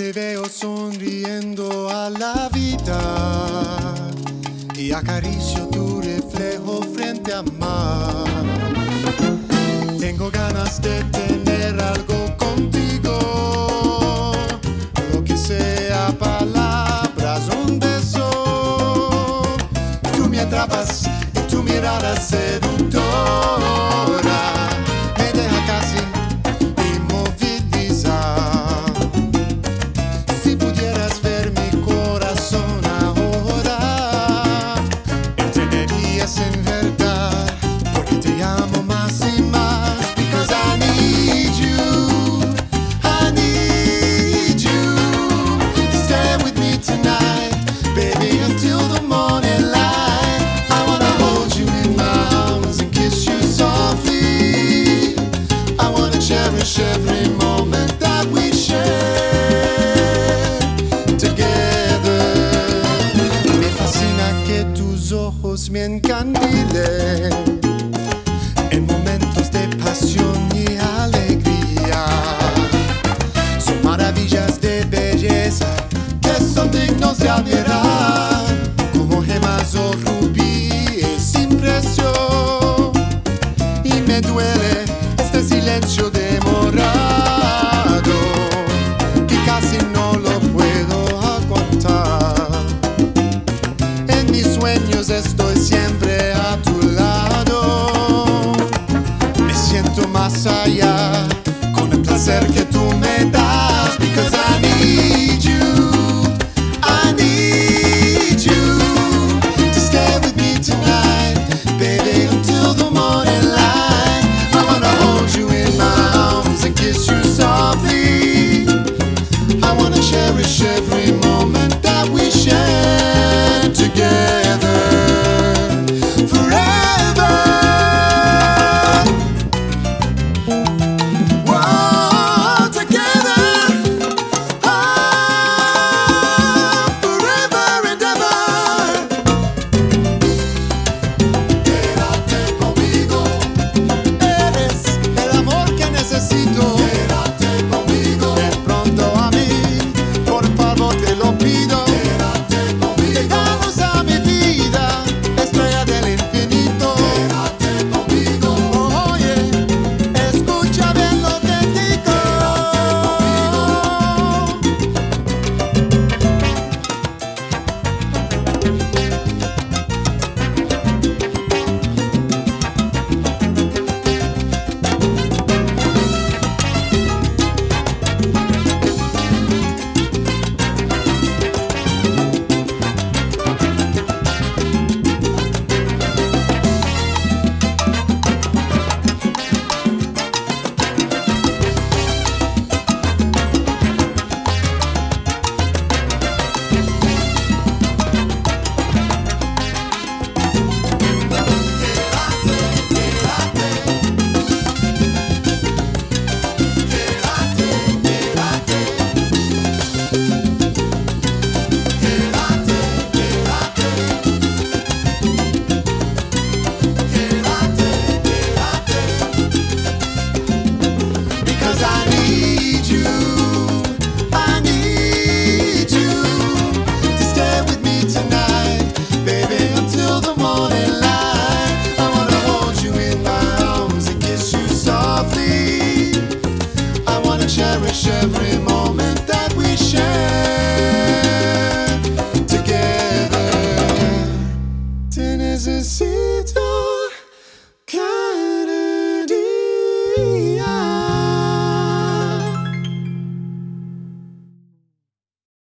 te veo sonriendo a la vida y acaricio tu reflejo frente al mar. Tengo ganas de tener algo contigo, lo que sea, palabras, un beso. Tú me atrapas y tu mirada seductora me deja casi inmovilizar. Si pudieras ver mi corazón ahora, entenderías en verdad por qué te amo más y más. Because I need you to stay with me tonight, baby, until the morning light. I wanna hold you in my arms and kiss you softly. I wanna cherish every moment that we share together. Me fascina que tus ojos me encandilen en momentos de pasión y alegría. Son maravillas de belleza que son dignos de admirar, como gemas o rubíes sin precio. Y me duele este silencio demorado que casi no lo puedo aguantar. En mis sueños estoy siempre a tu lado. Me siento más allá con el placer que tú me das. Because I need you to stay with me tonight, baby, until the morning light. I wanna hold you in my arms and kiss you softly. I wanna cherish every moment that we share together forever. Whoa, together, forever and ever. Quédate conmigo, eres el amor que necesito. Quédate conmigo, ven pronto a mí, por favor te lo pido. Quédate conmigo, llegamos a mi vida, estrella del infinito. Quédate conmigo, oye, escucha bien lo que digo. Because I need you to stay with me tonight, baby, until the morning light. I wanna hold you in my arms and kiss you softly. I wanna cherish every moment that we share together. Te necesito cada día.